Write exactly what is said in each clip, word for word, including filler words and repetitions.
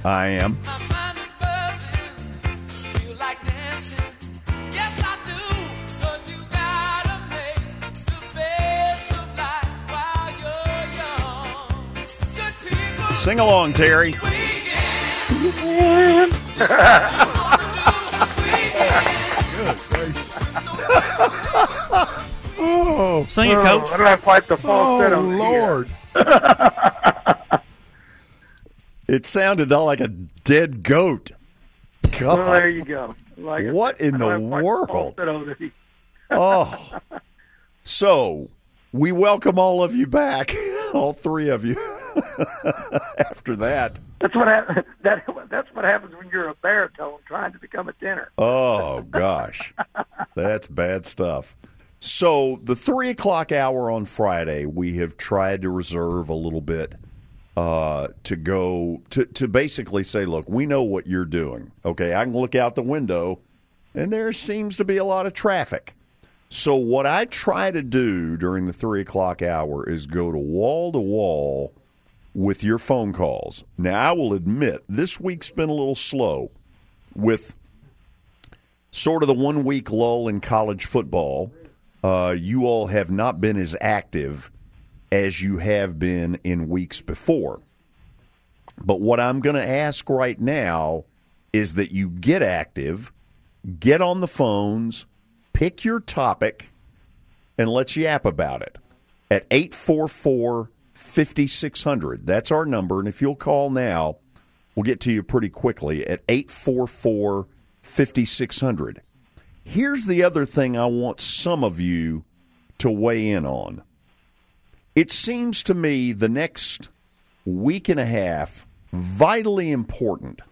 I am. Sing along, Terry. Oh, sing it, Coach. Oh, I don't have quite the falsetto. Oh, Lord. It sounded all like a dead goat. God. Well, there you go. Like What in the world? Oh. So, we welcome all of you back, all three of you, after that. That's what happens. That, that's what happens when you're a baritone trying to become a tenor. Oh, gosh. That's bad stuff. So the three o'clock hour on Friday, we have tried to reserve a little bit uh, to go to, to basically say, look, we know what you're doing. Okay, I can look out the window, and there seems to be a lot of traffic. So what I try to do during the three o'clock hour is go to wall to wall with your phone calls. Now, I will admit, this week's been a little slow with sort of the one-week lull in college football. Uh, you all have not been as active as you have been in weeks before. But what I'm going to ask right now is that you get active, get on the phones, pick your topic, and let's yap about it at eight four four, five six zero zero. That's our number, and if you'll call now, we'll get to you pretty quickly at eight four four, five six zero zero. Here's the other thing I want some of you to weigh in on. It seems to me the next week and a half vitally important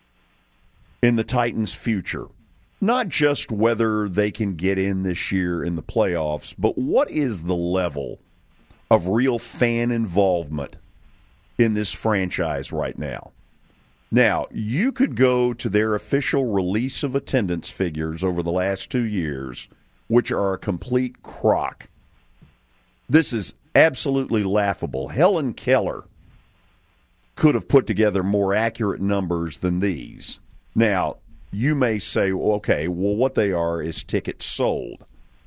in the Titans' future. Not just whether they can get in this year in the playoffs, but what is the level of real fan involvement in this franchise right now? Now, you could go to their official release of attendance figures over the last two years, which are a complete crock. This is absolutely laughable. Helen Keller could have put together more accurate numbers than these. Now, you may say, okay, well, what they are is tickets sold.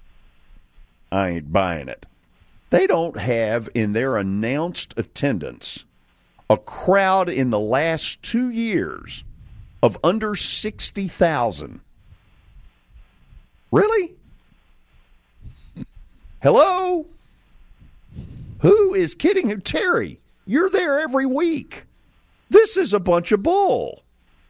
I ain't buying it. They don't have in their announced attendance a crowd in the last two years of under sixty thousand. Really? Hello? Who is kidding who? Terry, you're there every week. This is a bunch of bull.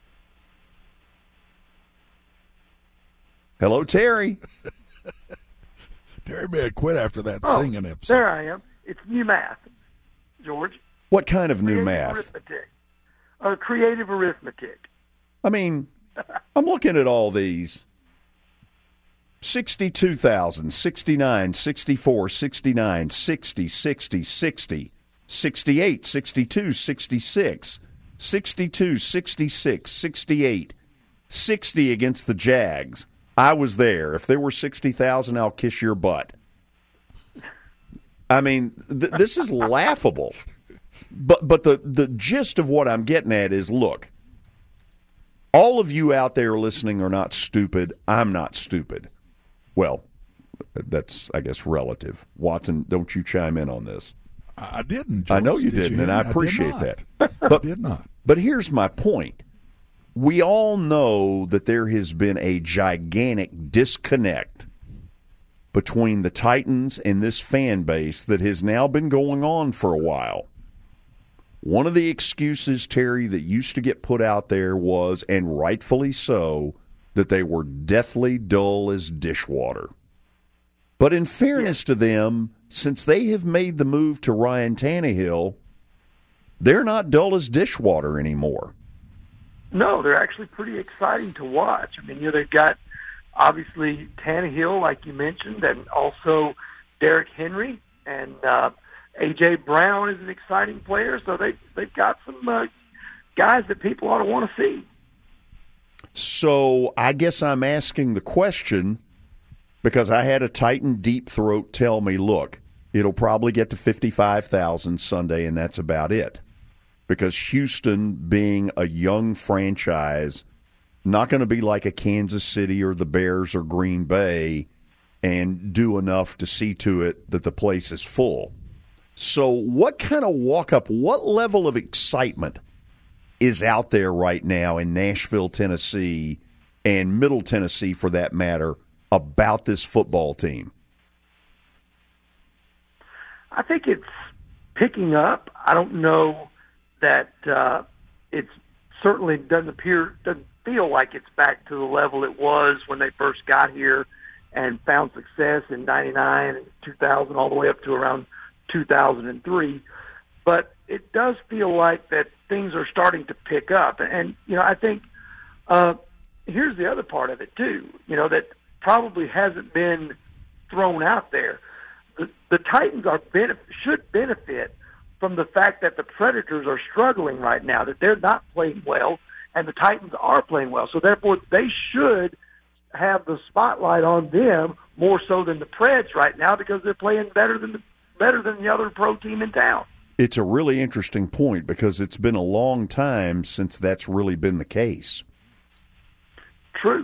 Hello, Terry. Terry may have quit after that oh, singing episode. There I am. It's new math, George. What kind of new creative math? Arithmetic. Uh, creative arithmetic. I mean, I'm looking at all these. sixty-two thousand, sixty-nine, sixty-four, sixty-nine, sixty, sixty, sixty, sixty-eight, sixty-two, sixty-six, sixty-two, sixty-six, sixty-eight, sixty against the Jags. I was there. If there were sixty thousand, I'll kiss your butt. I mean, th- this is laughable. But but the, the gist of what I'm getting at is, look, all of you out there listening are not stupid. I'm not stupid. Well, that's, I guess, relative. Watson, don't you chime in on this. I didn't, George. I know you Did didn't, you and I I appreciate did that. I But, did not. But here's my point. We all know that there has been a gigantic disconnect between the Titans and this fan base that has now been going on for a while. One of the excuses, Terry, that used to get put out there was, and rightfully so, that they were deathly dull as dishwater. But in fairness to them, since they have made the move to Ryan Tannehill, they're not dull as dishwater anymore. No, they're actually pretty exciting to watch. I mean, you know, they've got obviously Tannehill, like you mentioned, and also Derrick Henry, and uh, A J. Brown is an exciting player. So they they've got some uh, guys that people ought to want to see. So I guess I'm asking the question because I had a Titan deep throat tell me, look, it'll probably get to fifty-five thousand Sunday, and that's about it. because Houston, being a young franchise, not going to be like a Kansas City or the Bears or Green Bay and do enough to see to it that the place is full. So what kind of walk-up, what level of excitement is out there right now in Nashville, Tennessee, and Middle Tennessee, for that matter, about this football team? I think it's picking up. I don't know that uh, it's certainly doesn't appear, doesn't feel like it's back to the level it was when they first got here and found success in ninety-nine and two thousand, all the way up to around two thousand three. But it does feel like that things are starting to pick up. And, you know, I think uh, here's the other part of it, too, you know, that probably hasn't been thrown out there. The, the Titans are benef- should benefit from the fact that the Predators are struggling right now, that they're not playing well, and the Titans are playing well. So, therefore, they should have the spotlight on them more so than the Preds right now, because they're playing better than the, better than the other pro team in town. It's a really interesting point, because it's been a long time since that's really been the case. True.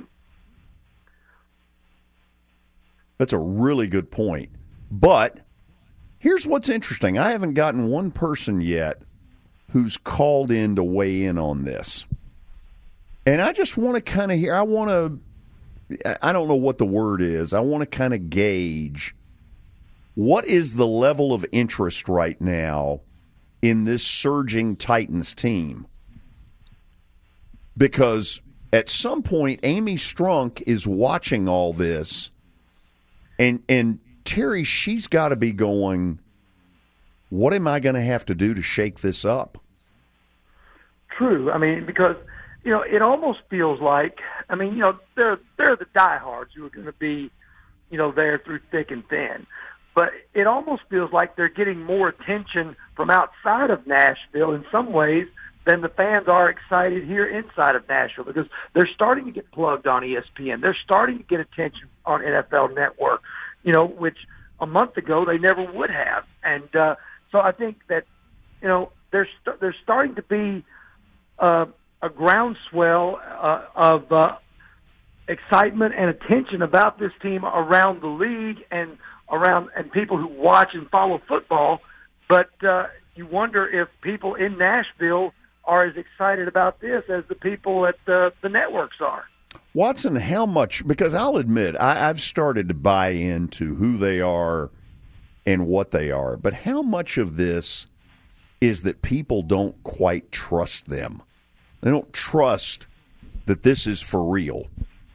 That's a really good point. But here's what's interesting. I haven't gotten one person yet who's called in to weigh in on this. And I just want to kind of hear, I want to, I don't know what the word is, I want to kind of gauge what is the level of interest right now in this surging Titans team. Because at some point, Amy Strunk is watching all this, and and Terry, she's got to be going, what am I going to have to do to shake this up? True. I mean, because, you know, it almost feels like, I mean, you know, they're, they're the diehards who are going to be, you know, there through thick and thin. But it almost feels like they're getting more attention from outside of Nashville in some ways than the fans are excited here inside of Nashville, because they're starting to get plugged on E S P N. They're starting to get attention on N F L Network, you know, which a month ago they never would have. And uh, so I think that, you know, there's st- there's starting to be uh, a groundswell uh, of uh, excitement and attention about this team around the league and around and people who watch and follow football. But uh, you wonder if people in Nashville are as excited about this as the people at the, the networks are. Watson, how much, because I'll admit, I, I've started to buy into who they are and what they are, but how much of this is that people don't quite trust them? They don't trust that this is for real.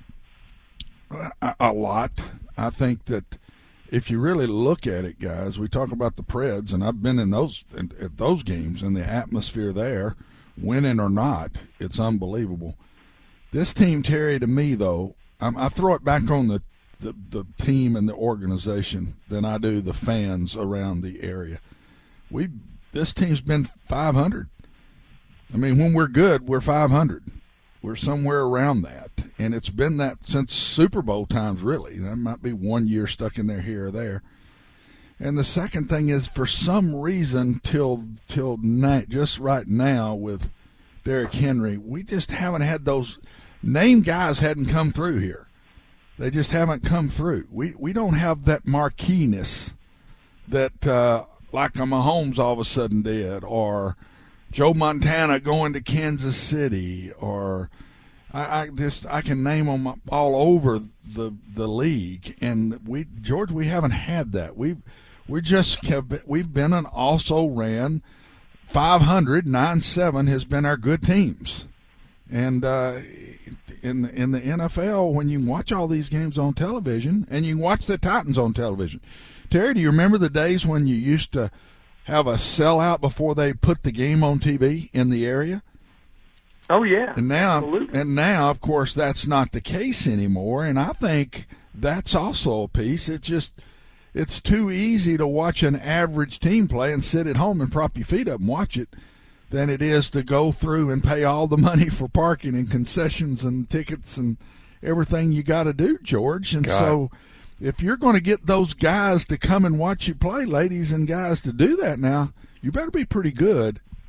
A, a lot. I think that if you really look at it, guys, we talk about the Preds, and I've been in those in, at those games, and the atmosphere there, winning or not, it's unbelievable. This team, Terry, to me, though, I'm, I throw it back on the, the, the team and the organization than I do the fans around the area. We This team's been five hundred. I mean, when we're good, we're five hundred. We're somewhere around that. And it's been that since Super Bowl times, really. That might be one year stuck in there here or there. And the second thing is, for some reason, till till night, just right now with Derrick Henry, we just haven't had those name guys hadn't come through here. They just haven't come through. We we don't have that marqueeness that uh, like a Mahomes all of a sudden did, or Joe Montana going to Kansas City, or I, I just I can name them all over the the league. And we George, we haven't had that. We've we just have we've been an also ran five hundred, nine seven has been our good teams. And uh, in the, in the N F L, when you watch all these games on television, and you can watch the Titans on television, Terry, do you remember the days when you used to have a sellout before they put the game on T V in the area? Oh yeah, and now, absolutely. And now, of course, that's not the case anymore. And I think that's also a piece. It's just it's too easy to watch an average team play and sit at home and prop your feet up and watch it, than it is to go through and pay all the money for parking and concessions and tickets and everything you got to do, George. And God. So if you're going to get those guys to come and watch you play, ladies and guys, to do that now, you better be pretty good.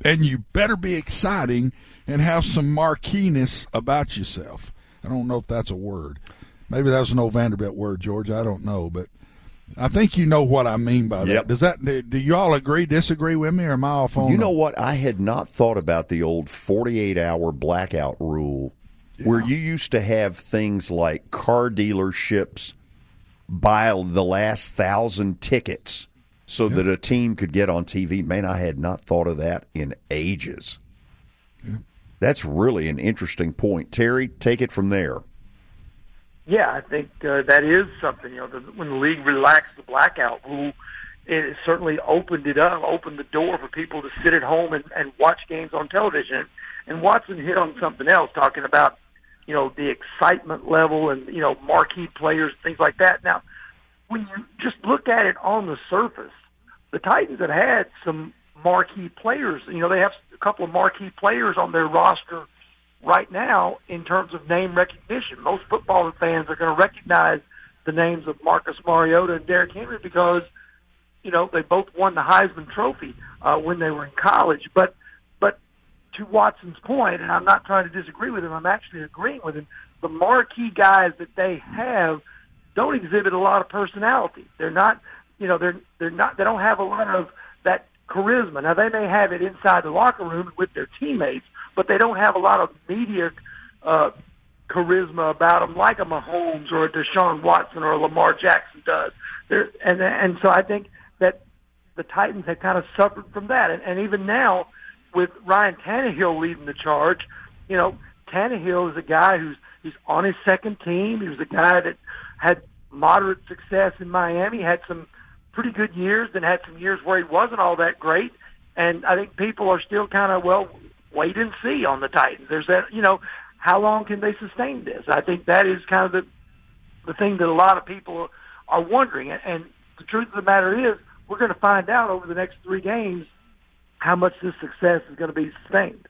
and you better be exciting and have some marqueeness about yourself. I don't know if that's a word. Maybe that's an old Vanderbilt word, George. I don't know, but I think you know what I mean by that. Yep. Does that? Do you all agree, disagree with me, or am I off on? You know what? I had not thought about the old forty-eight hour blackout rule, yeah. where you used to have things like car dealerships buy the last thousand tickets so yeah. that a team could get on T V. Man, I had not thought of that in ages. Yeah. That's really an interesting point. Terry, take it from there. Yeah, I think uh, that is something. You know, the, when the league relaxed the blackout rule, it certainly opened it up, opened the door for people to sit at home and, and watch games on television. And Watson hit on something else, talking about, you know, the excitement level and, you know, marquee players, things like that. Now, when you just look at it on the surface, the Titans have had some marquee players. You know, they have a couple of marquee players on their roster right now in terms of name recognition. Most football fans are going to recognize the names of Marcus Mariota and Derrick Henry because, you know, they both won the Heisman Trophy uh, when they were in college. But but to Watson's point, and I'm not trying to disagree with him, I'm actually agreeing with him, the marquee guys that they have don't exhibit a lot of personality. They're not, you know, they're they're not they don't have a lot of that charisma. Now, they may have it inside the locker room with their teammates, but they don't have a lot of media uh, charisma about them like a Mahomes or a Deshaun Watson or a Lamar Jackson does. They're, and and so I think that the Titans have kind of suffered from that. And, and even now, with Ryan Tannehill leading the charge, you know, Tannehill is a guy who's he's on his second team. He was a guy that had moderate success in Miami, had some pretty good years, then had some years where he wasn't all that great. And I think people are still kind of, well, wait and see on the Titans. There's that, you know, how long can they sustain this? I think that is kind of the the thing that a lot of people are wondering. And the truth of the matter is, we're going to find out over the next three games how much this success is going to be sustained.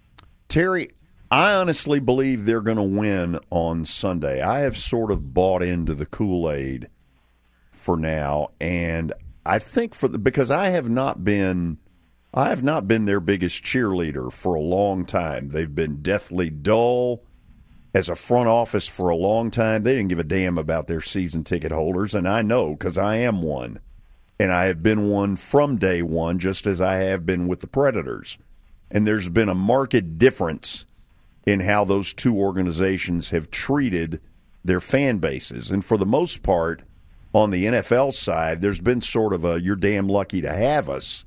Terry, I honestly believe they're going to win on Sunday. I have sort of bought into the Kool-Aid for now, and I think for the, because I have not been I have not been their biggest cheerleader for a long time. They've been deathly dull as a front office for a long time. They didn't give a damn about their season ticket holders, and I know because I am one. And I have been one from day one, just as I have been with the Predators. And there's been a marked difference in how those two organizations have treated their fan bases. And for the most part, on the N F L side, there's been sort of a, you're damn lucky to have us.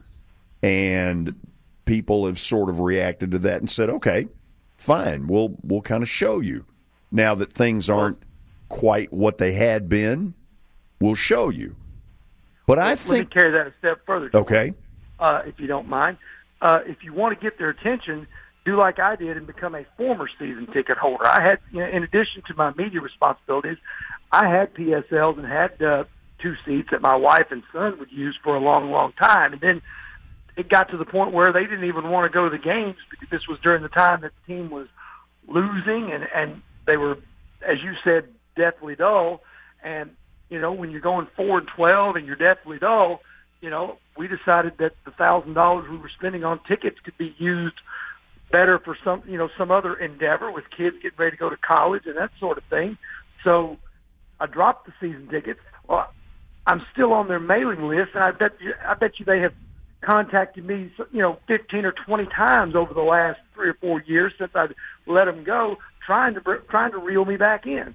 And people have sort of reacted to that and said, okay, fine, we'll we'll kind of show you. Now that things aren't quite what they had been, we'll show you. But I Let think... Let me carry that a step further. Okay. Uh, if you don't mind. Uh, if you want to get their attention, do like I did and become a former season ticket holder. I had, you know, in addition to my media responsibilities, I had P S Ls and had uh, two seats that my wife and son would use for a long, long time. And then it got to the point where they didn't even want to go to the games because this was during the time that the team was losing and, and they were, as you said, deathly dull. And, you know, when you're going four and twelve and you're deathly dull, you know, we decided that the thousand dollars we were spending on tickets could be used better for some, you know, some other endeavor with kids getting ready to go to college and that sort of thing. So I dropped the season tickets. Well, I'm still on their mailing list, and I bet you, I bet you they have contacted me, you know, fifteen or twenty times over the last three or four years since I let them go, trying to trying to reel me back in.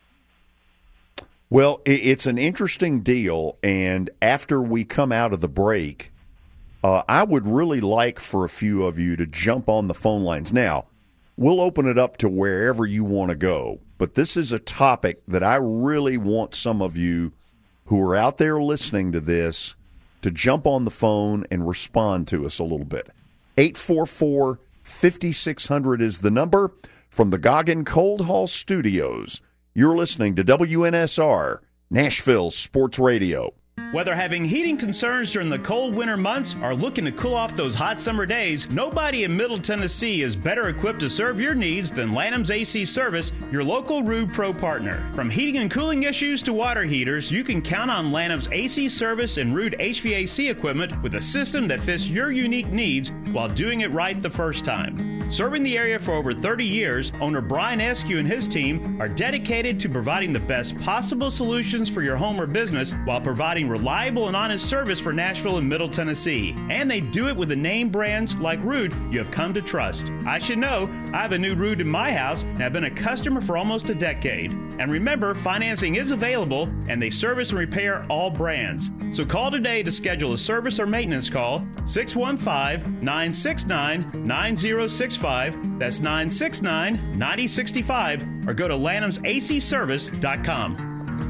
Well, it's an interesting deal, and after we come out of the break, uh, I would really like for a few of you to jump on the phone lines. Now, we'll open it up to wherever you want to go, but this is a topic that I really want some of you who are out there listening to this to jump on the phone and respond to us a little bit. eight four four, five six zero zero is the number from the Goggin Cold Hall Studios. You're listening to W N S R, Nashville Sports Radio. Whether having heating concerns during the cold winter months or looking to cool off those hot summer days, nobody in Middle Tennessee is better equipped to serve your needs than Lanham's A C Service, your local Ruud Pro partner. From heating and cooling issues to water heaters, you can count on Lanham's A C Service and Ruud H V A C equipment with a system that fits your unique needs while doing it right the first time. Serving the area for over thirty years, owner Brian Eskew and his team are dedicated to providing the best possible solutions for your home or business while providing reliable and honest service for Nashville and Middle Tennessee. And they do it with the name brands like Ruud you have come to trust. I should know, I have a new Ruud in my house and have been a customer for almost a decade. And remember, financing is available and they service and repair all brands. So call today to schedule a service or maintenance call, six one five, nine six nine, nine zero six five. That's nine six nine, nine zero six five, or go to lanhams a c service dot com.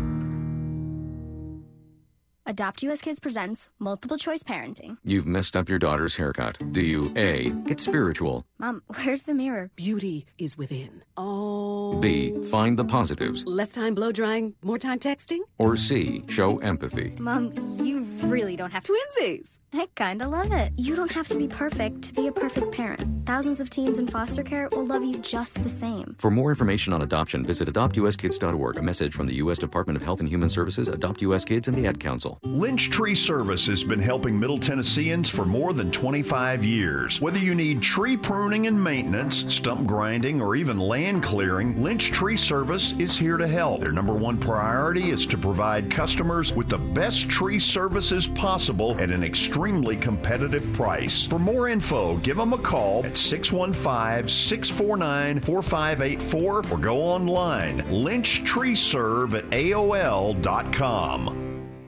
Adopt U S Kids presents Multiple Choice Parenting. You've messed up your daughter's haircut. Do you A, get spiritual? Mom, where's the mirror? Beauty is within. Oh. B, find the positives? Less time blow drying, more time texting? Or C, show empathy? Mom, you really don't have to. Twinsies. I kinda love it. You don't have to be perfect to be a perfect parent. Thousands of teens in foster care will love you just the same. For more information on adoption, visit adopt u s kids dot org. A message from the U S Department of Health and Human Services, Adopt U S Kids, and the Ad Council. Lynch Tree Service has been helping Middle Tennesseans for more than twenty-five years. Whether you need tree pruning and maintenance, stump grinding, or even land clearing, Lynch Tree Service is here to help. Their number one priority is to provide customers with the best tree services possible at an extremely competitive price. For more info, give them a call at six one five, six four nine, four five eight four or go online, lynch tree serve at A O L dot com.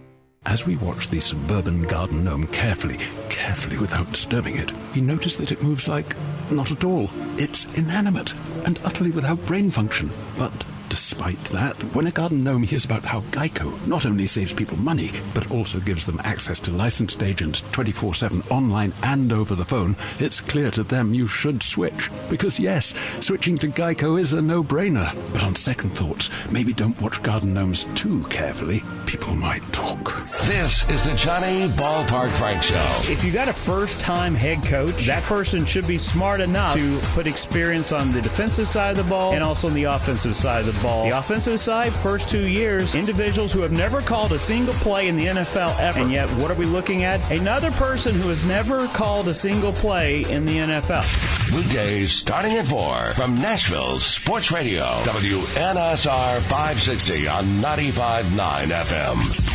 As we watch the suburban garden gnome carefully, carefully without disturbing it, we notice that it moves like not at all. It's inanimate and utterly without brain function. But despite that, when a garden gnome hears about how Geico not only saves people money, but also gives them access to licensed agents twenty-four seven online and over the phone, it's clear to them you should switch. Because yes, switching to Geico is a no-brainer. But on second thoughts, maybe don't watch garden gnomes too carefully. People might talk. This is the Johnny Ballpark Frank Show. If you got a first-time head coach, that person should be smart enough to put experience on the defensive side of the ball and also on the offensive side of the ball. The offensive side, first two years, individuals who have never called a single play in the N F L ever. And yet, what are we looking at? Another person who has never called a single play in the N F L. Weekdays starting at four from Nashville's Sports Radio, W N S R five sixty on ninety-five point nine F M.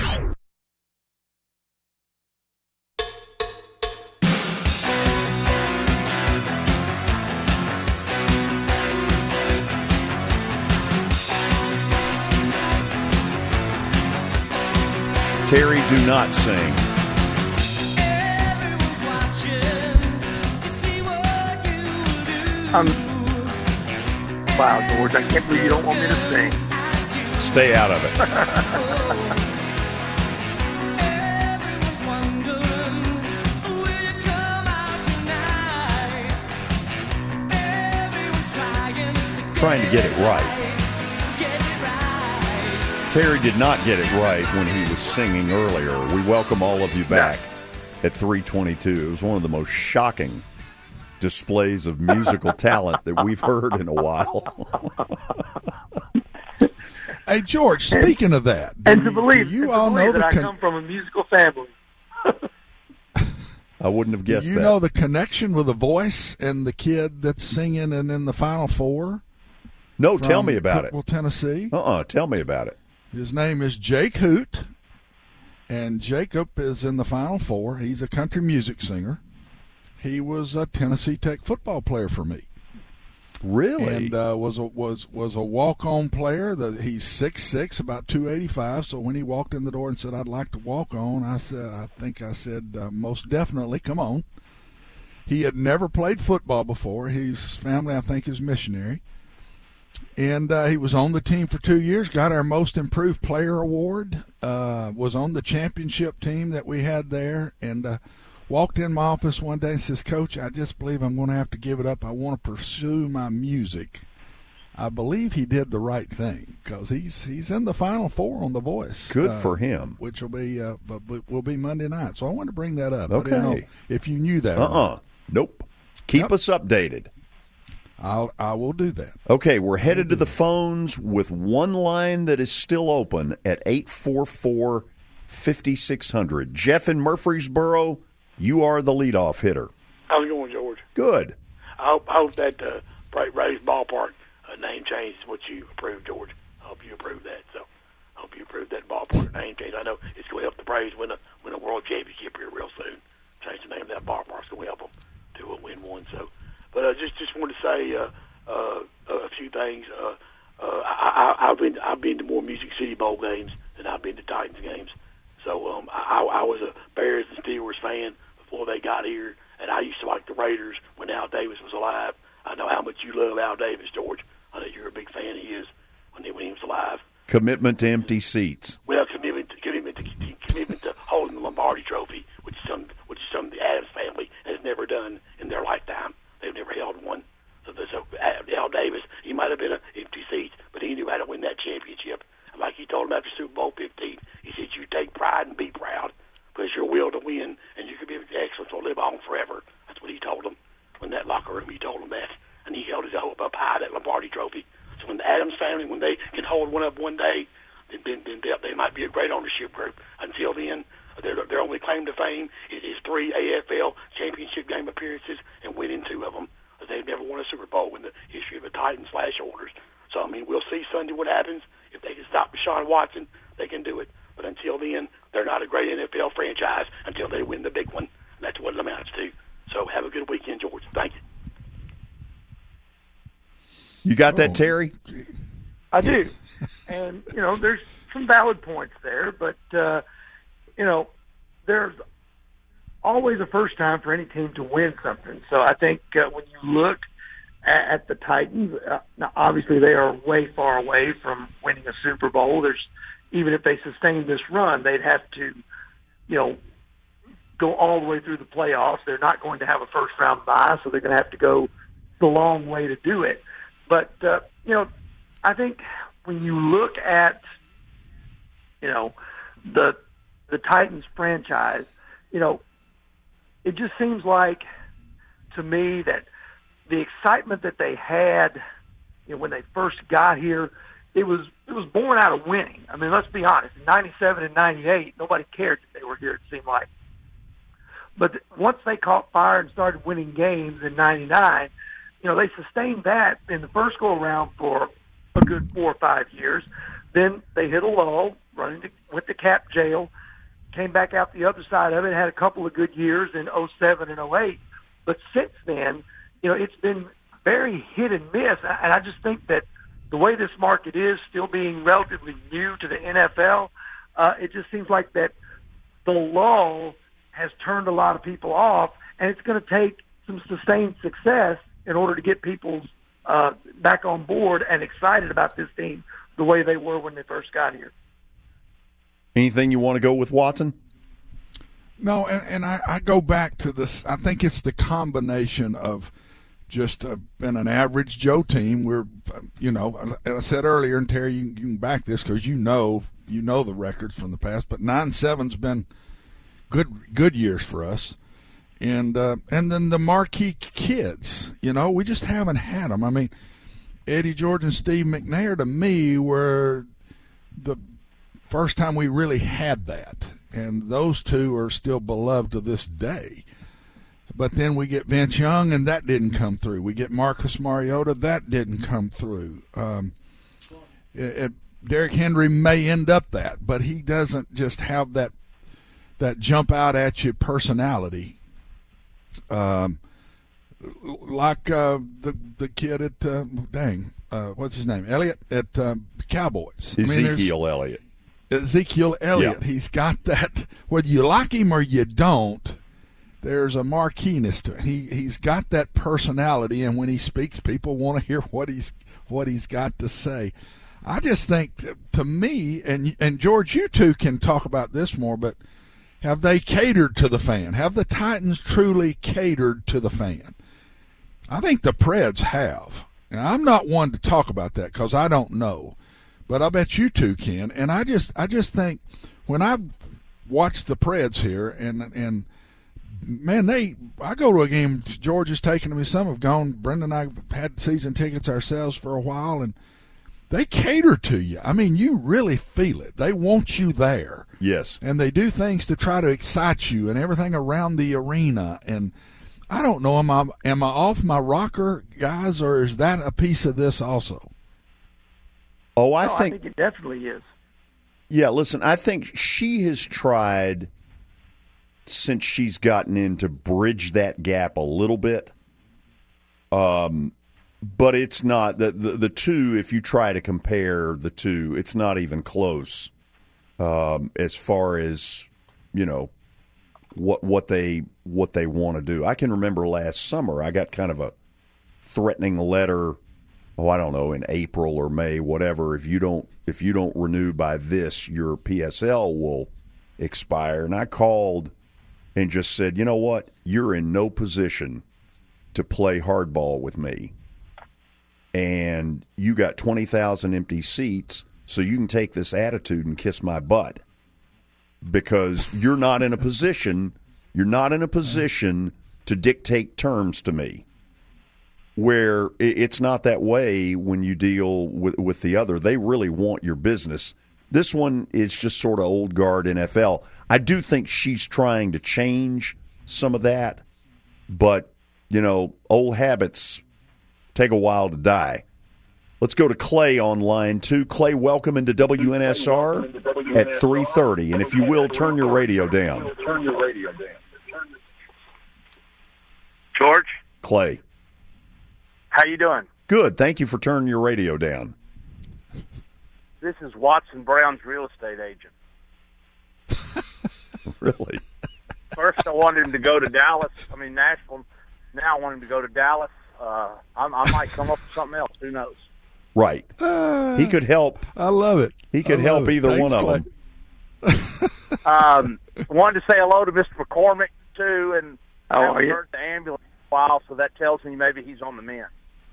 Terry, do not sing. Um, wow, George, I can't believe you don't want me to sing. Stay out of it. Trying to get it right. Terry did not get it right when he was singing earlier. We welcome all of you back at three twenty-two. It was one of the most shocking displays of musical talent that we've heard in a while. Hey, George, speaking of that, and to believe, you to all believe know that the I con- come from a musical family. I wouldn't have guessed you that. You know the connection with the voice and the kid that's singing and in the Final Four? No, tell me about it. Well, Tennessee. Uh-uh, tell me about it. His name is Jake Hoot, and Jacob is in the Final Four. He's a country music singer. He was a Tennessee Tech football player for me. Really? And uh, was a, was was a walk-on player. The, he's six six, about two eighty-five. So when he walked in the door and said, "I'd like to walk on," I said, "I think I said uh, most definitely, come on." He had never played football before. His family, I think, is missionary. And uh, he was on the team for two years, got our Most Improved Player award, uh, was on the championship team that we had there, and uh, walked in my office one day and says, "Coach, I just believe I'm going to have to give it up. I want to pursue my music. I believe he did the right thing because he's he's in the Final Four on The Voice. Good uh, for him. Which will be uh, but, but will be Monday night. So I wanted to bring that up. Okay. I didn't know if you knew that. Uh-uh. Nope. Keep Yep. us updated. I'll I will do that. Okay, we're headed to the phones with one line that is still open at eight four four, five six zero zero. Jeff in Murfreesboro, you are the leadoff hitter. How's it going, George? Good. I hope, I hope that uh, Bright Rays ballpark uh, name change is what you approve, George. I hope you approve that. So I hope you approve that ballpark name change. I know it's going to help the Braves win a win a world championship here real soon. Change the name of that ballpark. It's going to help them to uh, win one. So, but I uh, just just wanted to say uh, uh, a few things. Uh, uh, I, I, I've been I've been to more Music City Bowl games than I've been to Titans games. So um, I, I was a Bears and Steelers fan before they got here, and I used to like the Raiders when Al Davis was alive. I know how much you love Al Davis, George. I know you're a big fan of his when he, when he was alive. Commitment to empty seats. Well, commitment to commitment to, commitment to holding the Lombardi Trophy, which is some which is something the Adams family has never done in their lifetime. They've never held one. So, so Al Davis, he might have been an empty seat, but he knew how to win that championship. And like he told him after Super Bowl fifteen, he said, "You take pride and be proud, because your will to win, and you can be excellence will live on forever." That's what he told him in that locker room. He told him that, and he held his hope up high, that Lombardi Trophy. So when the Adams family, when they can hold one up one day, then, then, then they, they might be a great ownership group. Until then, their, their only claim to fame is, is three A F L championship game appearances and winning two of them. They've never won a Super Bowl in the history of the Titans slash Oilers. So, I mean, we'll see Sunday what happens. If they can stop Deshaun Watson, they can do it. But until then, they're not a great N F L franchise until they win the big one. And that's what it amounts to. So have a good weekend, George. Thank you. You got that, Terry? I do. And, you know, there's some valid points there, but, uh, you know, there's always a first time for any team to win something. So I think uh, when you look at, at the Titans, uh, now obviously they are way far away from winning a Super Bowl. There's even if they sustain this run, they'd have to, you know, go all the way through the playoffs. They're not going to have a first-round bye, so they're going to have to go the long way to do it. But, uh, you know, I think when you look at, you know, the the Titans franchise, you know, it just seems like to me that the excitement that they had, you know, when they first got here, it was it was born out of winning. I mean, let's be honest. In ninety-seven and ninety-eight, nobody cared that they were here, it seemed like. But once they caught fire and started winning games in ninety-nine, you know, they sustained that in the first go-around for a good four or five years. Then they hit a lull, running to, went to cap jail, came back out the other side of it, had a couple of good years in oh seven and oh eight. But since then, you know, it's been very hit and miss. And I just think that the way this market is, still being relatively new to the N F L, uh, it just seems like that the lull has turned a lot of people off, and it's going to take some sustained success in order to get people uh, back on board and excited about this team the way they were when they first got here. Anything you want to go with, Watson? No, and, and I, I go back to this. I think it's the combination of just uh, being an average Joe team. We're, you know, as I said earlier, and Terry, you, you can back this because you know you know the records from the past. But nine seven's been good good years for us, and uh, and then the marquee kids. You know, we just haven't had them. I mean, Eddie George and Steve McNair to me were the first time we really had that. And those two are still beloved to this day. But then we get Vince Young, and that didn't come through. We get Marcus Mariota, that didn't come through. Um, it, it, Derrick Henry may end up that, but he doesn't just have that that jump out at you personality. Um, like uh, the the kid at uh, dang, uh, what's his name? Elliott at uh, Cowboys. Ezekiel I mean, Elliott. Ezekiel Elliott. Yeah. He's got that. Whether you like him or you don't, there's a marqueeness to it. He he's got that personality, and when he speaks, people want to hear what he's what he's got to say. I just think, to, to me, and and George, you two can talk about this more, but have they catered to the fan? Have the Titans truly catered to the fan? I think the Preds have, And I'm not one to talk about that because I don't know, but I bet you two can. And I just, I just think when I've watched the Preds here, and and man, they, I go to a game Georgia's taking me. Some have gone. Brenda and I have had season tickets ourselves for a while, and they cater to you. I mean, you really feel it. They want you there. Yes. And they do things to try to excite you and everything around the arena. And I don't know, am I am I off my rocker, guys, or is that a piece of this also? Oh, I no, think I think it definitely is. Yeah, listen, I think she has tried since she's gotten in to bridge that gap a little bit. Um But it's not the, the the two. If you try to compare the two, it's not even close. Um, as far as you know, what what they what they want to do. I can remember last summer I got kind of a threatening letter. Oh, I don't know, in April or May, whatever. If you don't if you don't renew by this, your P S L will expire. And I called and just said, you know what, you're in no position to play hardball with me. And you got twenty thousand empty seats, so you can take this attitude and kiss my butt because you're not in a position, you're not in a position to dictate terms to me, where it's not that way when you deal with, with the other. They really want your business. This one is just sort of old guard N F L. I do think she's trying to change some of that, but, you know, old habits take a while to die. Let's go to Clay on line two. Clay, welcome into W N S R at three thirty. And if you will, turn your radio down. George? Clay. How you doing? Good. Thank you for turning your radio down. This is Watson Brown's real estate agent. Really? First, I wanted him to go to Dallas. I mean, Nashville. Now I want him to go to Dallas. Uh, I, I might come up with something else. Who knows? Right. Uh, he could help. I love it. He could I help it. either Thanks, one Clay. of them. um, wanted to say hello to Mister McCormick, too, and How I are haven't you? heard the ambulance in a while, so that tells me maybe he's on the mend.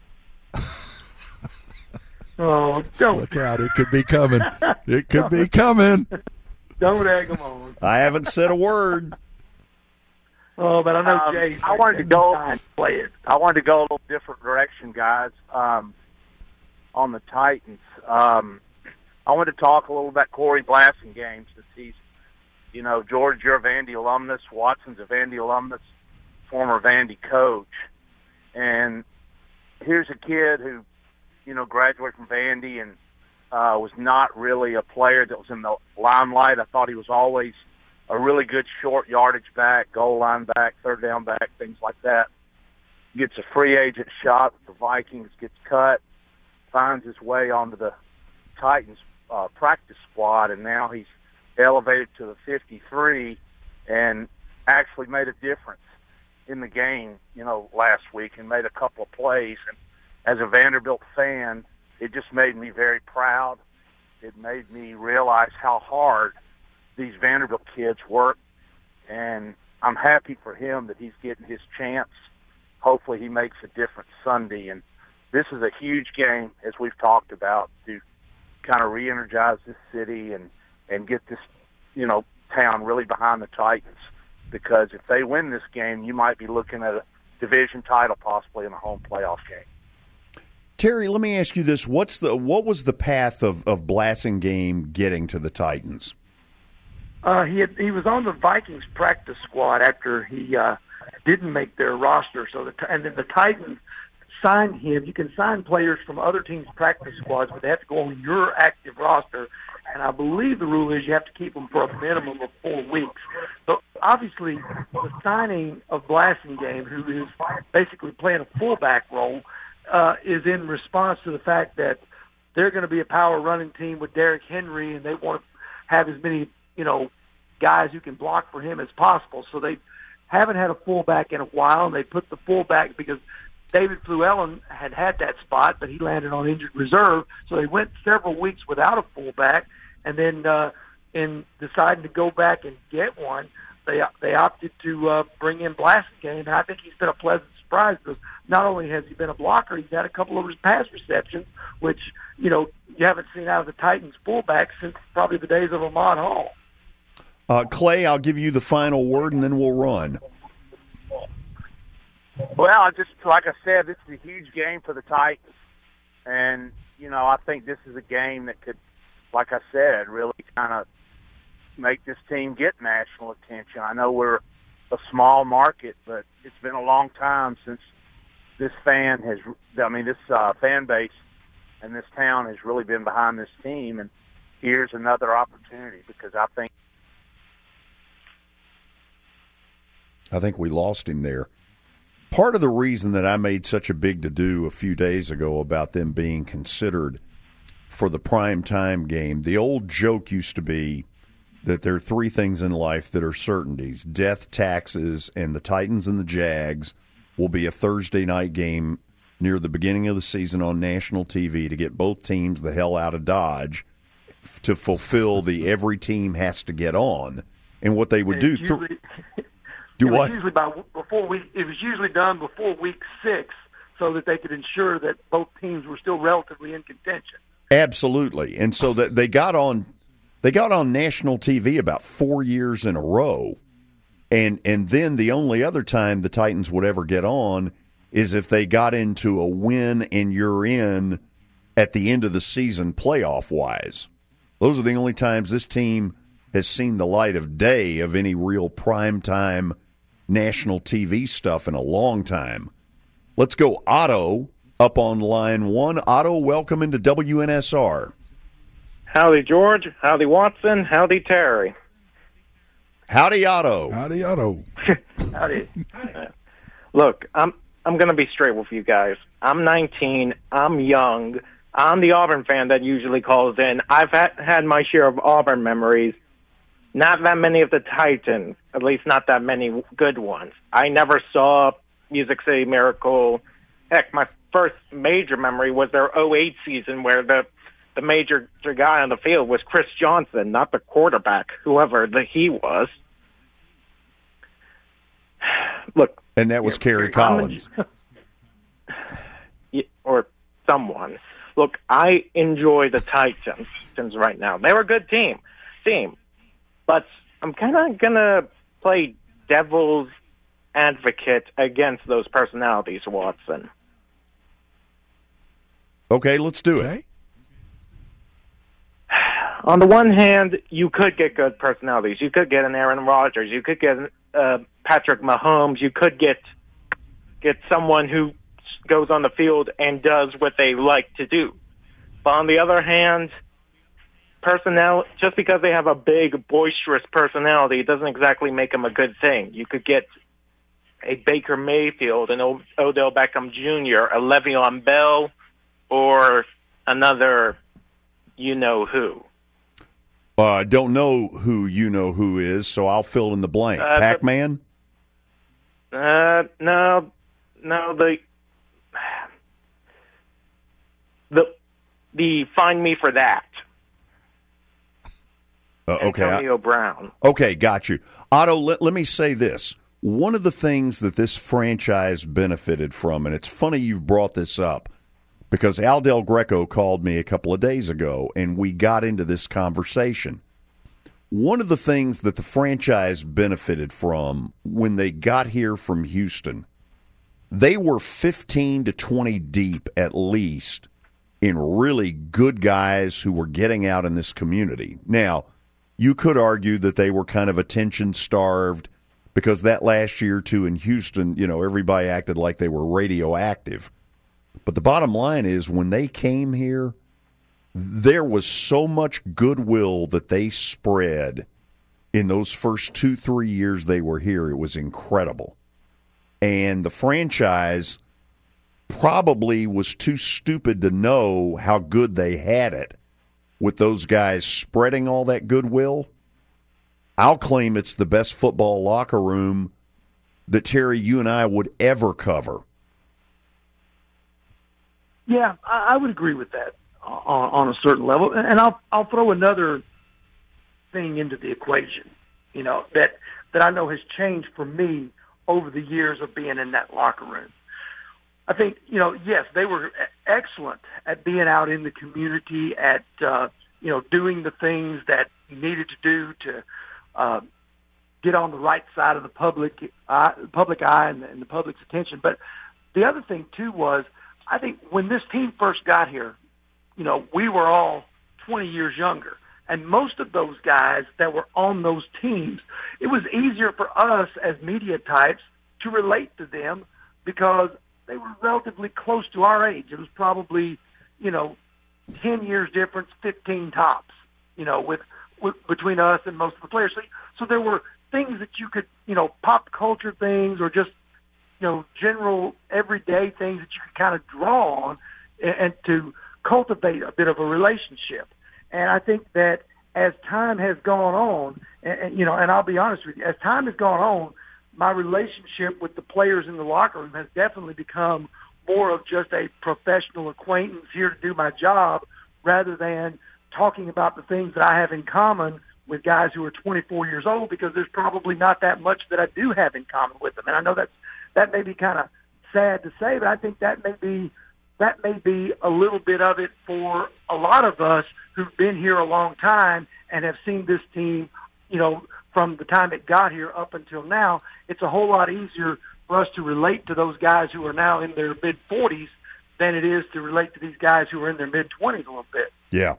Oh, don't. Look out. It could be coming. It could be coming. Don't egg them on. I haven't said a word. Oh, but I know Um, Jay. I wanted to go play it. I wanted to go a little different direction, guys. Um, on the Titans, um, I wanted to talk a little about Corey Blasingame since he's, you know, George, you're a Vandy alumnus. Watson's a Vandy alumnus, former Vandy coach, and here's a kid who, you know, graduated from Vandy and uh, was not really a player that was in the limelight. I thought he was always a really good short yardage back, goal line back, third down back, things like that. Gets a free agent shot with the Vikings, gets cut, finds his way onto the Titans uh, practice squad, and now he's elevated to the fifty-three and actually made a difference in the game, you know, last week and made a couple of plays. And as a Vanderbilt fan, it just made me very proud. It made me realize how hard these Vanderbilt kids work, and I'm happy for him that he's getting his chance. Hopefully he makes a difference Sunday, and this is a huge game, as we've talked about, to kind of re-energize this city and, and get this, you know, town really behind the Titans, because if they win this game, you might be looking at a division title possibly in a home playoff game. Terry, let me ask you this. What's the what was the path of, of Blasingame getting to the Titans? Uh, he had, he was on the Vikings practice squad after he uh, didn't make their roster. So the and then the Titans signed him. You can sign players from other teams' practice squads, but they have to go on your active roster. And I believe the rule is you have to keep them for a minimum of four weeks. So obviously, the signing of Blasingame, who is basically playing a fullback role, uh, is in response to the fact that they're going to be a power running team with Derrick Henry, and they want to have as many, you know, guys who can block for him as possible. So they haven't had a fullback in a while, and they put the fullback because David Fluellen had had that spot, but he landed on injured reserve. So they went several weeks without a fullback, and then uh, in deciding to go back and get one, they they opted to uh, bring in Blasingame, and I think he's been a pleasant surprised because not only has he been a blocker, he's had a couple of pass receptions, which, you know, you haven't seen out of the Titans fullback since probably the days of Ahmad Hall. Uh, Clay, I'll give you the final word, and then we'll run. Well, just like I said, this is a huge game for the Titans. And, you know, I think this is a game that could, like I said, really kind of make this team get national attention. I know we're a small market, but it's been a long time since this fan has, I mean, this uh, fan base and this town has really been behind this team. And here's another opportunity because I think. I think we lost him there. Part of the reason that I made such a big to-do a few days ago about them being considered for the prime time game, the old joke used to be that there are three things in life that are certainties: death, taxes, and the Titans and the Jags will be a Thursday night game near the beginning of the season on national T V to get both teams the hell out of Dodge to fulfill the every team has to get on. And what they would do... Usually, th- do it what? Was usually by, before week, it was usually done before week six so that they could ensure that both teams were still relatively in contention. Absolutely. And so that they got on they got on national T V about four years in a row. And and then the only other time the Titans would ever get on is if they got into a win and you're in at the end of the season playoff-wise. Those are the only times this team has seen the light of day of any real primetime national T V stuff in a long time. Let's go Otto up on line one. Otto, welcome into W N S R. Howdy, George. Howdy, Watson. Howdy, Terry. Howdy, Otto. Howdy, Otto. Howdy. Look, I'm I'm going to be straight with you guys. I'm nineteen. I'm young. I'm the Auburn fan that usually calls in. I've had, had my share of Auburn memories. Not that many of the Titans, at least not that many good ones. I never saw Music City Miracle. Heck, my first major memory was their oh eight season where the the major guy on the field was Chris Johnson, not the quarterback, whoever the he was. Look. And that was Kerry Collins. Or someone. Look, I enjoy the Titans right now. They're a good team. Team. But I'm kind of going to play devil's advocate against those personalities, Watson. Okay, let's do okay. it. On the one hand, you could get good personalities. You could get an Aaron Rodgers. You could get uh, Patrick Mahomes. You could get get someone who goes on the field and does what they like to do. But on the other hand, personnel, just because they have a big, boisterous personality, it doesn't exactly make them a good thing. You could get a Baker Mayfield, an o- Odell Beckham Junior, a Le'Veon Bell, or another you-know-who. I uh, don't know who you-know-who is, so I'll fill in the blank. Uh, Pac-Man? Uh, no, no, the... The, the Find Me for That. Uh, okay. Antonio Brown. Okay, got you. Otto, let, let me say this. One of the things that this franchise benefited from, and it's funny you've brought this up, because Al Del Greco called me a couple of days ago, and we got into this conversation. One of the things that the franchise benefited from when they got here from Houston, they were fifteen to twenty deep at least in really good guys who were getting out in this community. Now, you could argue that they were kind of attention-starved because that last year or two in Houston, you know, everybody acted like they were radioactive. But the bottom line is when they came here, there was so much goodwill that they spread in those first two, three years they were here. It was incredible. And the franchise probably was too stupid to know how good they had it with those guys spreading all that goodwill. I'll claim it's the best football locker room that, Terry, you and I would ever cover. Yeah, I, I would agree with that on, on a certain level. And I'll I'll throw another thing into the equation, you know, that, that I know has changed for me over the years of being in that locker room. I think, you know, yes, they were excellent at being out in the community, at, uh, you know, doing the things that you needed to do to uh, get on the right side of the public eye, public eye and the, and the public's attention. But the other thing, too, was I think when this team first got here, you know, we were all twenty years younger. And most of those guys that were on those teams, it was easier for us as media types to relate to them because they were relatively close to our age. It was probably, you know, ten years difference, fifteen tops, you know, with, with between us and most of the players. So, so there were things that you could, you know, pop culture things or just, you know, general everyday things that you could kind of draw on and, and to cultivate a bit of a relationship. And I think that as time has gone on, and, and you know, and I'll be honest with you, as time has gone on, my relationship with the players in the locker room has definitely become more of just a professional acquaintance here to do my job rather than talking about the things that I have in common with guys who are twenty-four years old, because there's probably not that much that I do have in common with them. And I know that's, that may be kind of sad to say, but I think that may be that may be a little bit of it for a lot of us who've been here a long time and have seen this team, you know, from the time it got here up until now. It's a whole lot easier for us to relate to those guys who are now in their mid-forties than it is to relate to these guys who are in their mid-twenties a little bit. Yeah.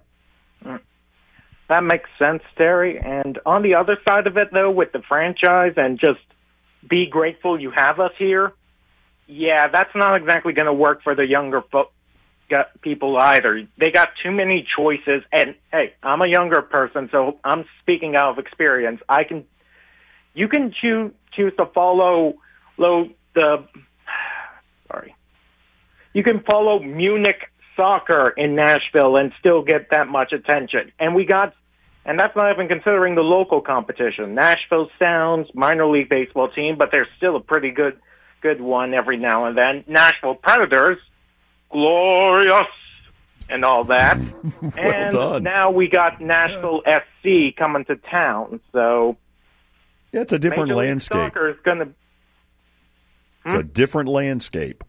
That makes sense, Terry. And on the other side of it, though, with the franchise and just be grateful you have us here, yeah, that's not exactly going to work for the younger fo- people either. They got too many choices. And, hey, I'm a younger person, so I'm speaking out of experience. I can, you can choose, choose to follow low, the, sorry, you can follow Munich soccer in Nashville and still get that much attention. And we got, and that's not even considering the local competition. Nashville Sounds, minor league baseball team, but they're still a pretty good good one every now and then. Nashville Predators, glorious, and all that. well and done. Now we got Nashville F C coming to town, so yeah, it's a different Major League landscape. Soccer is going to. It's a different landscape.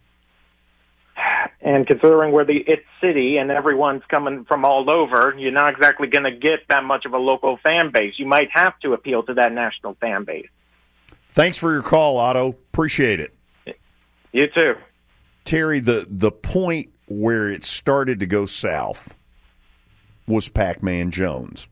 And considering we're the it city and everyone's coming from all over, you're not exactly going to get that much of a local fan base. You might have to appeal to that national fan base. Thanks for your call, Otto. Appreciate it. You too. Terry, the, the point where it started to go south was Pac-Man Jones.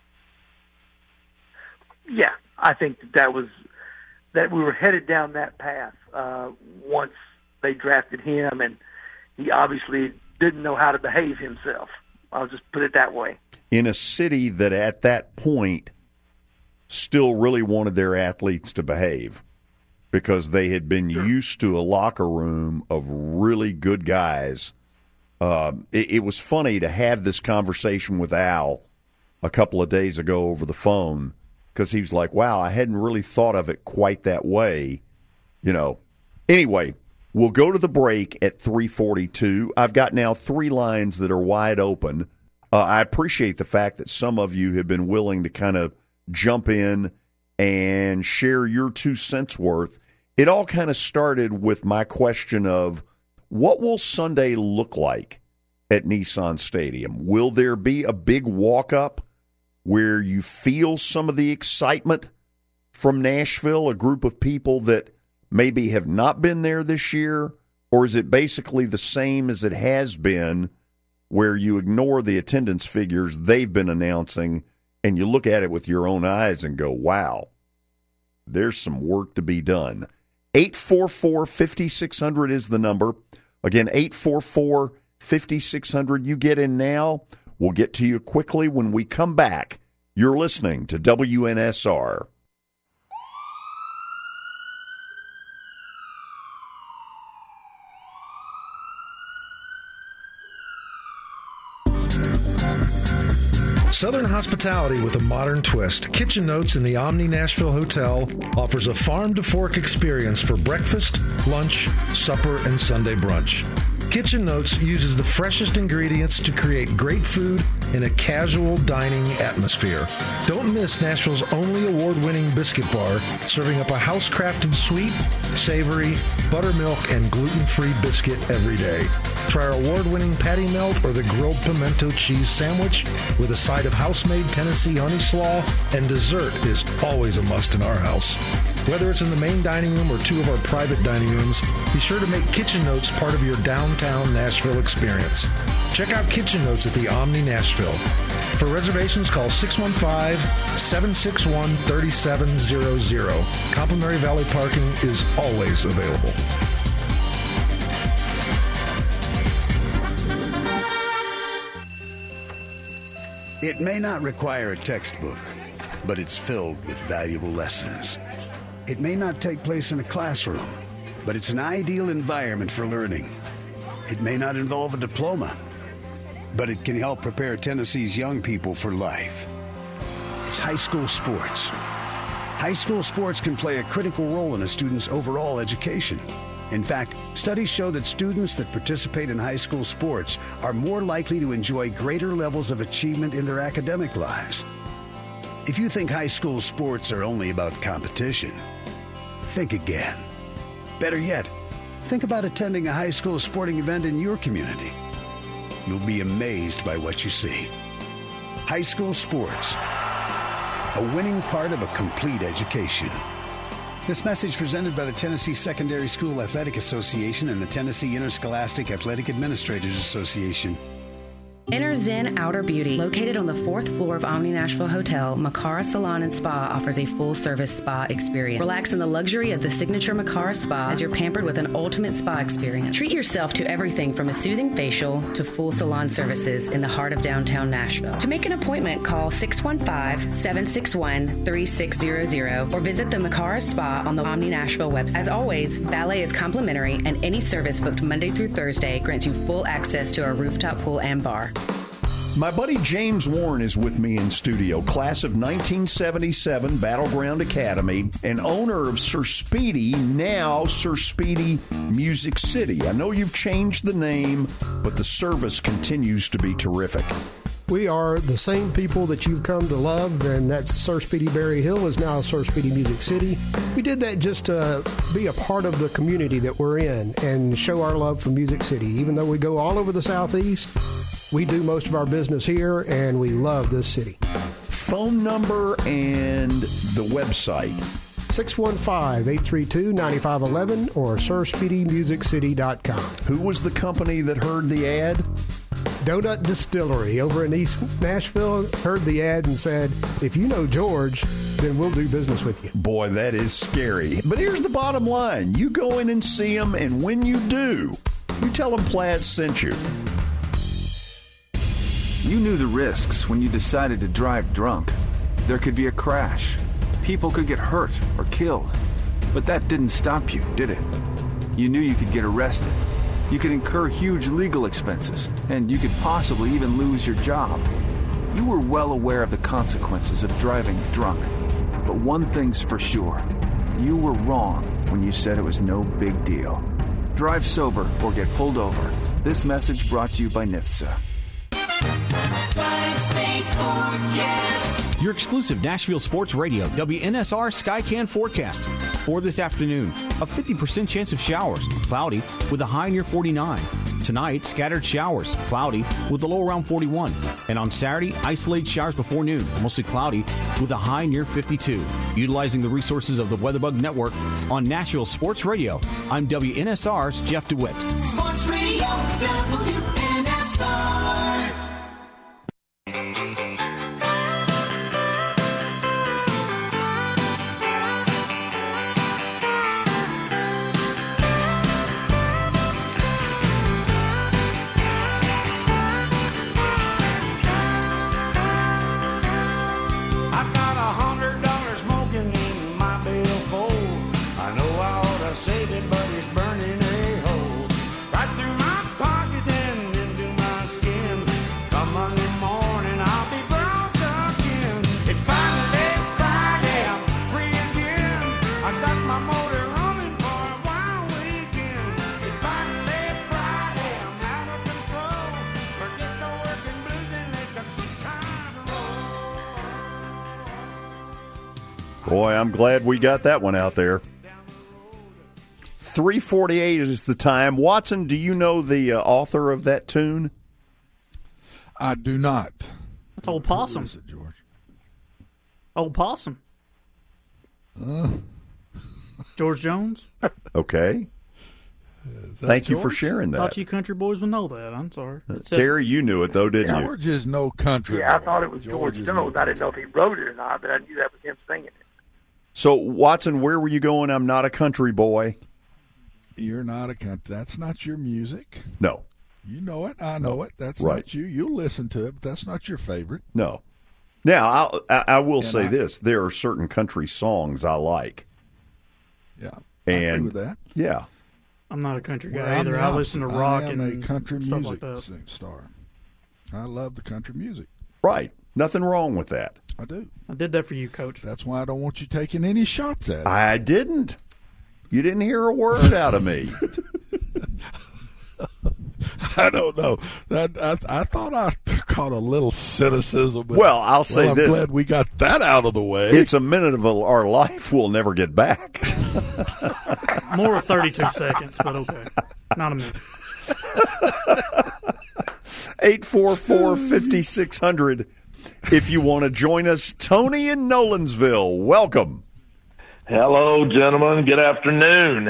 Yeah, I think that, that was that we were headed down that path uh, once they drafted him, and he obviously didn't know how to behave himself. I'll just put it that way. In a city that at that point still really wanted their athletes to behave because they had been sure. used to a locker room of really good guys. Um, it, it was funny to have this conversation with Al a couple of days ago over the phone because he was like, wow, I hadn't really thought of it quite that way. You know, anyway, we'll go to the break at three forty-two. I've got now three lines that are wide open. Uh, I appreciate the fact that some of you have been willing to kind of jump in and share your two cents worth. It all kind of started with my question of what will Sunday look like at Nissan Stadium? Will there be a big walk-up where you feel some of the excitement from Nashville, a group of people that maybe have not been there this year? Or is it basically the same as it has been where you ignore the attendance figures they've been announcing and you look at it with your own eyes and go, wow, there's some work to be done. eight four four, five six zero zero is the number. Again, eight four four, five six zero zero. You get in now. We'll get to you quickly when we come back. You're listening to W N S R. Southern hospitality with a modern twist. Kitchen Notes in the Omni Nashville Hotel offers a farm-to-fork experience for breakfast, lunch, supper, and Sunday brunch. Kitchen Notes uses the freshest ingredients to create great food in a casual dining atmosphere. Don't miss Nashville's only award-winning biscuit bar, serving up a house-crafted sweet, savory, buttermilk, and gluten-free biscuit every day. Try our award-winning patty melt or the grilled pimento cheese sandwich with a side of house-made Tennessee honey slaw, and dessert is always a must in our house. Whether it's in the main dining room or two of our private dining rooms, be sure to make Kitchen Notes part of your downtown Nashville experience. Check out Kitchen Notes at the Omni Nashville. For reservations, call six one five, seven six one, three seven zero zero. Complimentary valet parking is always available. It may not require a textbook, but it's filled with valuable lessons. It may not take place in a classroom, but it's an ideal environment for learning. It may not involve a diploma, but it can help prepare Tennessee's young people for life. It's high school sports. High school sports can play a critical role in a student's overall education. In fact, studies show that students that participate in high school sports are more likely to enjoy greater levels of achievement in their academic lives. If you think high school sports are only about competition, think again. Better yet, think about attending a high school sporting event in your community. You'll be amazed by what you see. High school sports, a winning part of a complete education. This message presented by the Tennessee Secondary School Athletic Association and the Tennessee Interscholastic Athletic Administrators Association. Enter Zen Outer Beauty. Located on the fourth floor of Omni Nashville Hotel, Makara Salon and Spa offers a full-service spa experience. Relax in the luxury of the signature Makara Spa as you're pampered with an ultimate spa experience. Treat yourself to everything from a soothing facial to full salon services in the heart of downtown Nashville. To make an appointment, call six one five, seven six one, three six zero zero or visit the Makara Spa on the Omni Nashville website. As always, valet is complimentary, and any service booked Monday through Thursday grants you full access to our rooftop pool and bar. My buddy James Warren is with me in studio, class of nineteen seventy-seven, Battleground Academy, and owner of Sir Speedy, now Sir Speedy Music City. I know you've changed the name, but the service continues to be terrific. We are the same people that you've come to love, and that's Sir Speedy Berry Hill is now Sir Speedy Music City. We did that just to be a part of the community that we're in and show our love for Music City. Even though we go all over the Southeast, we do most of our business here, and we love this city. Phone number and the website. six one five, eight three two, nine five one one or sir speedy music city dot com. Who was the company that heard the ad? Donut Distillery over in East Nashville heard the ad and said, if you know George, then we'll do business with you. Boy, that is scary. But here's the bottom line. You go in and see them, and when you do, you tell them Platt sent you. You knew the risks when you decided to drive drunk. There could be a crash. People could get hurt or killed. But that didn't stop you, did it? You knew you could get arrested. You could incur huge legal expenses, and you could possibly even lose your job. You were well aware of the consequences of driving drunk. But one thing's for sure. You were wrong when you said it was no big deal. Drive sober or get pulled over. This message brought to you by N H T S A. Your exclusive Nashville Sports Radio, W N S R Skycan forecast. For this afternoon, a fifty percent chance of showers, cloudy with a high near forty-nine. Tonight, scattered showers, cloudy with a low around forty-one. And on Saturday, isolated showers before noon, mostly cloudy with a high near fifty-two. Utilizing the resources of the WeatherBug Network on Nashville Sports Radio, I'm W N S R's Jeff DeWitt. Sports Radio, W N S R. Save it, but it's burning a hole right through my pocket and into my skin. Come Monday morning, I'll be broke again. It's finally Friday, I'm free again. I got my motor running for a wild weekend. It's finally Friday, I'm out of control. Forget the working blues and let the Boy, I'm glad we got that one out there. three forty-eight is the time. Watson, do you know the uh, author of that tune? I do not. That's Old Possum. Who is it, George? Old Possum. Uh, George Jones. Okay. Thank you for George? sharing that. Thought you country boys would know that. I'm sorry. Uh, It said- Terry, you knew it, though, didn't you? George is no country. Yeah, I boy. thought it was George, George is Jones. no I didn't know if he wrote it or not, but I knew that was him singing it. So, Watson, where were you going? I'm not a country boy. You're not a country. That's not your music. No. You know it. I know it. That's Right. not you. You'll listen to it, but that's not your favorite. No. Now, I'll, I, I will And say I- this. There are certain country songs I like. Yeah. And, I agree with that. Yeah. I'm not a country guy Well, I'm either. the I listen to opposite. rock I am and a country stuff music like that. sing star. I love the country music. Right. Nothing wrong with that. I do. I did that for you, Coach. That's why I don't want you taking any shots at it. I didn't. You didn't hear a word out of me. I don't know. That I, I thought I caught a little cynicism. But, Well, I'll say well, I'm this. glad we got that out of the way. It's a minute of our life we'll never get back. More of thirty-two seconds, but okay. Not a minute. eight four four, five six zero zero. If you want to join us, Tony in Nolensville, welcome. Hello, gentlemen. Good afternoon.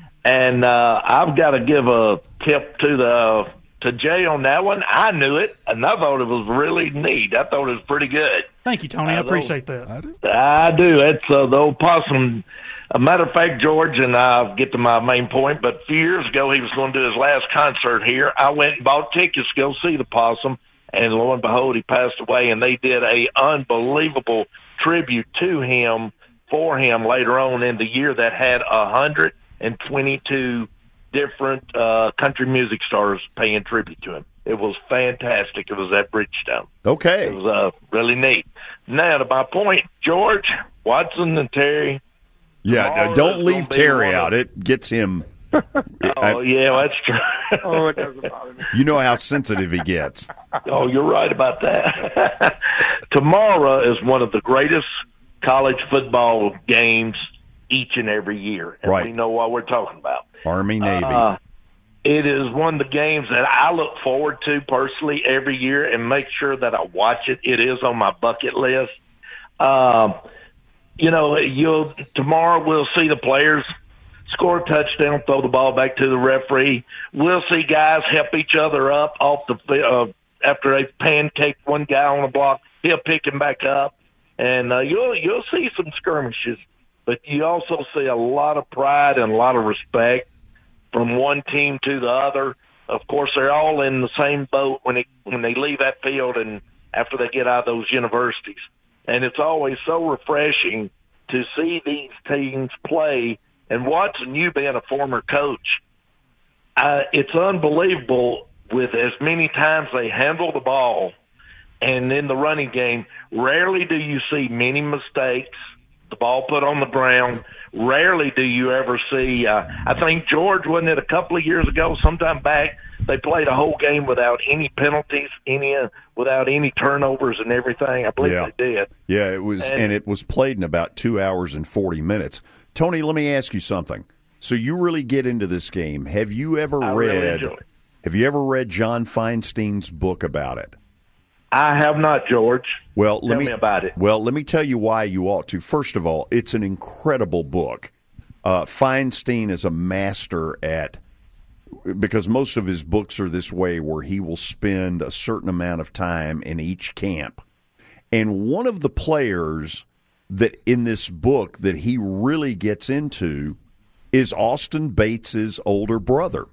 And uh, I've got to give a tip to the to Jay on that one. I knew it, and I thought it was really neat. I thought it was pretty good. Thank you, Tony. I Uh, appreciate that. I do. I do. It's uh, the old possum. A matter of fact, George, and I'll get to my main point, but a few years ago he was going to do his last concert here. I went and bought tickets to go see the possum, and lo and behold, he passed away, and they did a unbelievable tribute to him, for him later on in the year that had one hundred twenty-two different uh, country music stars paying tribute to him. It was fantastic. It was at Bridgestone. Okay. It was uh, really neat. Now, to my point, George, Watson, and Terry. Yeah, tomorrow don't is leave gonna be Terry one of- out. It gets him. Oh, yeah, that's true. Oh, it doesn't bother me. You know how sensitive he gets. Oh, you're right about that. Tomorrow is one of the greatest college football games each and every year. And Right. we know what we're talking about. Army, Navy. Uh, it is one of the games that I look forward to personally every year and make sure that I watch it. It is on my bucket list. Um, you know, you'll tomorrow we'll see the players score a touchdown, throw the ball back to the referee. We'll see guys help each other up off the uh, after they pancake one guy on the block. He'll pick him back up, and uh, you'll you'll see some skirmishes. But you also see a lot of pride and a lot of respect from one team to the other. Of course, they're all in the same boat when it, when they leave that field and after they get out of those universities. And it's always so refreshing to see these teams play. And Watson, you being a former coach, uh, it's unbelievable with as many times they handle the ball and in the running game, rarely do you see many mistakes, the ball put on the ground. Rarely do you ever see, uh, I think George, wasn't it a couple of years ago, sometime back, they played a whole game without any penalties, any uh, without any turnovers and everything. I believe Yeah. they did. Yeah, it was, And- and it was played in about two hours and forty minutes. Tony, let me ask you something. So you really get into this game. Have you ever I really read? enjoy it. Have you ever read John Feinstein's book about it? I have not, George. Well, let Tell me, me about it. Well, let me tell you why you ought to. First of all, it's an incredible book. Uh, Feinstein is a master at, because most of his books are this way, where he will spend a certain amount of time in each camp. And one of the players that in this book that he really gets into is Austin Bates's older brother.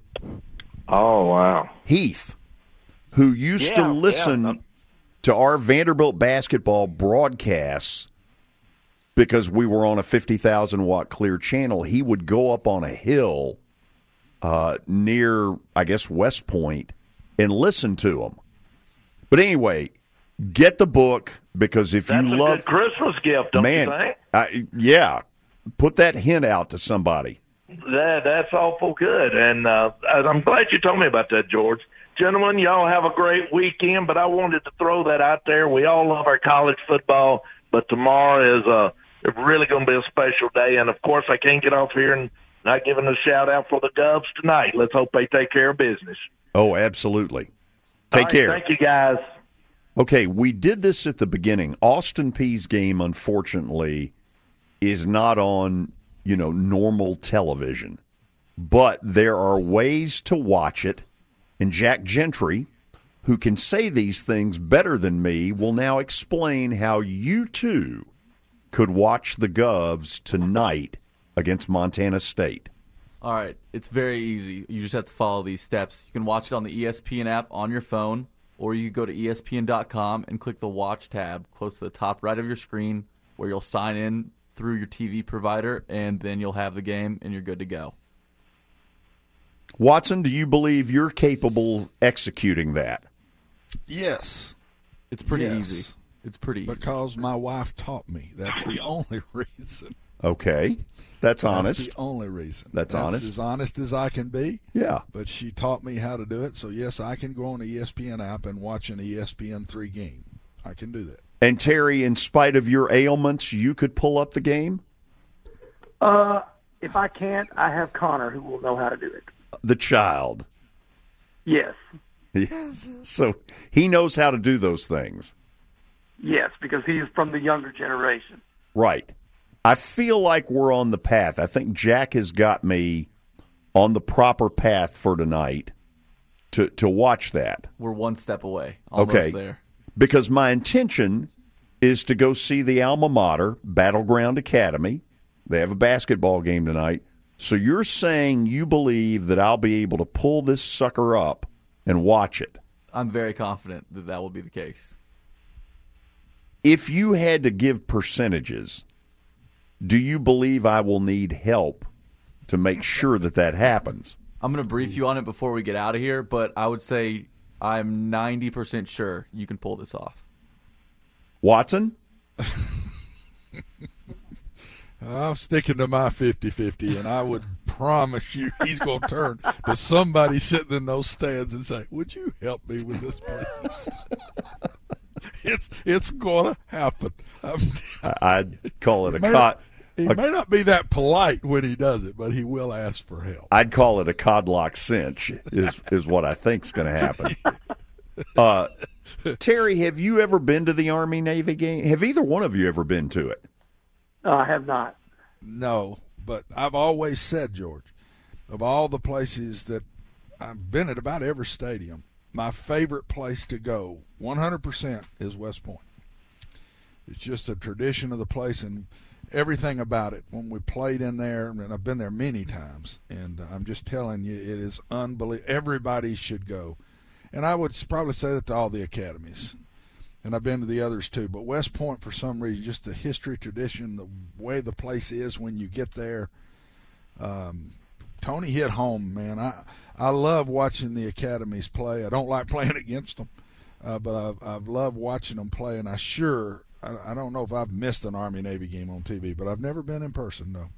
Oh, wow. Heath, who used Yeah, to listen yeah. to our Vanderbilt basketball broadcasts because we were on a fifty thousand watt clear channel. He would go up on a hill uh, near, I guess, West Point and listen to them. But anyway, get the book, because if That's you a love good Christmas gift, don't man, you think? I, yeah, put that hint out to somebody. That, that's awful good. And uh, I'm glad you told me about that, George. Gentlemen, y'all have a great weekend, but I wanted to throw that out there. We all love our college football, but tomorrow is a it's really going to be a special day. And, of course, I can't get off here and not giving a shout-out for the Govs tonight. Let's hope they take care of business. Oh, absolutely. Take right, care. Thank you, guys. Okay, we did this at the beginning. Austin Peay's game, unfortunately, is not on, you know, normal television. But there are ways to watch it. And Jack Gentry, who can say these things better than me, will now explain how you, too, could watch the Govs tonight against Montana State. All right, it's very easy. You just have to follow these steps. You can watch it on the E S P N app on your phone, or you can go to E S P N dot com and click the Watch tab close to the top right of your screen, where you'll sign in through your T V provider, and then you'll have the game, and you're good to go. Watson, do you believe you're capable of executing that? Yes. It's pretty Yes. easy. It's pretty easy. Because my wife taught me. That's the only reason. Okay. That's honest. That's the only reason. That's honest. as honest as I can be. Yeah. But she taught me how to do it. So, yes, I can go on the E S P N app and watch an E S P N three game. I can do that. And, Terry, in spite of your ailments, you could pull up the game? Uh, if I can't, I have Connor who will know how to do it. The child. Yes. Yes. So he knows how to do those things. Yes, because he's from the younger generation. Right. I feel like we're on the path. I think Jack has got me on the proper path for tonight to, to watch that. We're one step away. Almost okay. there. Because my intention is to go see the alma mater, Battleground Academy. They have a basketball game tonight. So you're saying you believe that I'll be able to pull this sucker up and watch it? I'm very confident that that will be the case. If you had to give percentages, do you believe I will need help to make sure that that happens? I'm going to brief you on it before we get out of here, but I would say I'm ninety percent sure you can pull this off. Watson? I'm sticking to my fifty-fifty, and I would promise you he's going to turn to somebody sitting in those stands and say, would you help me with this, please? it's it's going to happen. I'm, I'd call it a may cod. not, he a, may not be that polite when he does it, but he will ask for help. I'd call it a codlock cinch is, is what I think is going to happen. Uh, Terry, have you ever been to the Army-Navy game? Have either one of you ever been to it? Uh, I have not. No, but I've always said, George, of all the places that I've been at about every stadium, my favorite place to go, one hundred percent, is West Point. It's just a tradition of the place and everything about it. When we played in there, and I've been there many times, and I'm just telling you, it is unbelievable. Everybody should go. And I would probably say that to all the academies. And I've been to the others too. But West Point, for some reason, just the history, tradition, the way the place is when you get there. Um, Tony hit home, man. I I love watching the academies play. I don't like playing against them, uh, but I've, I've loved watching them play. And I sure, I, I don't know if I've missed an Army-Navy game on T V, but I've never been in person, no.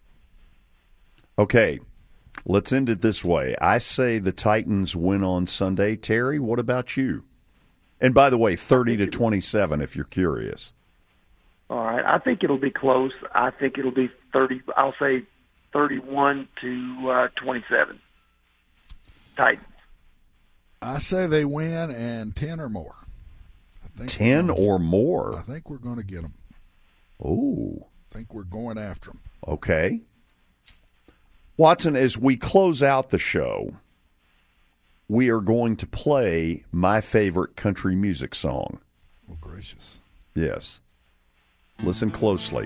Okay, let's end it this way. I say the Titans win on Sunday. Terry, what about you? And by the way, thirty to twenty-seven, if you're curious. All right. I think it'll be close. I think it'll be thirty. I'll say thirty-one to twenty-seven. Titans. I say they win and ten or more. I think ten or more? I think we're going to get them. Oh. I think we're going after them. Okay. Watson, as we close out the show, we are going to play my favorite country music song. Oh, gracious. Yes. Listen closely.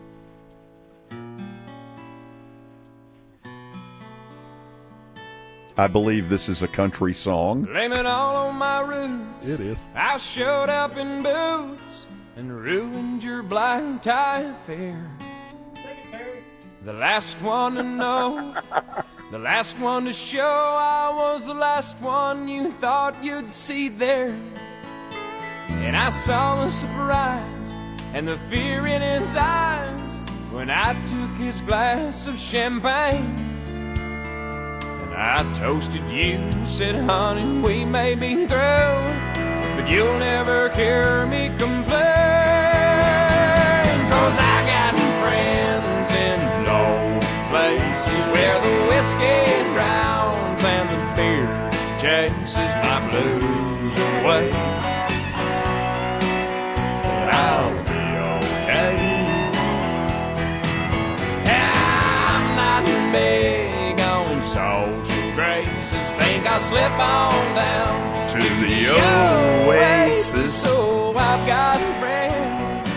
I believe this is a country song. Blame it all on my roots. It is. I showed up in boots and ruined your black tie affair. The last one to know, the last one to show, I was the last one you thought you'd see there. And I saw the surprise and the fear in his eyes when I took his glass of champagne. And I toasted you and said, honey, we may be through, but you'll never hear me complain. 'Cause I got friends meg on social graces. Think I'll slip on down To the Oasis. So I've got a friend.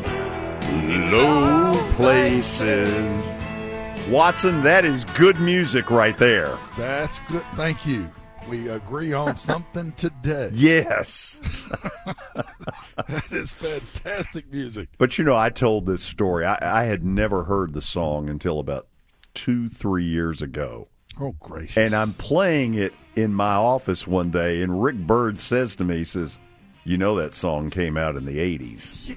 Low places. Watson, that is good music right there. That's good. Thank you. We agree on something today. Yes. That is fantastic music. But, you know, I told this story. I, I had never heard the song until about two, three years ago. Oh, gracious. And I'm playing it in my office one day, and Rick Bird says to me, he says, you know that song came out in the eighties.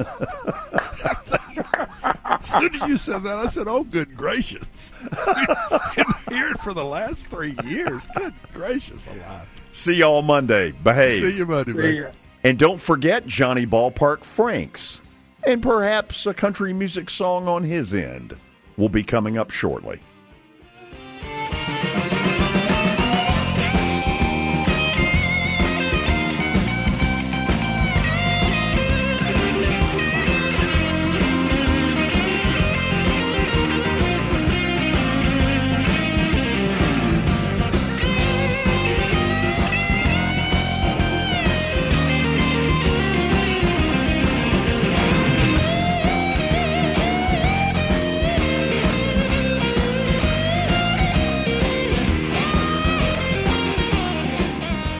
As soon as you said that, I said, oh, good gracious. Been hearing it for the last three years. Good gracious alive. See y'all Monday. Behave. See you Monday, man. And don't forget Johnny Ballpark Franks. And perhaps a country music song on his end will be coming up shortly.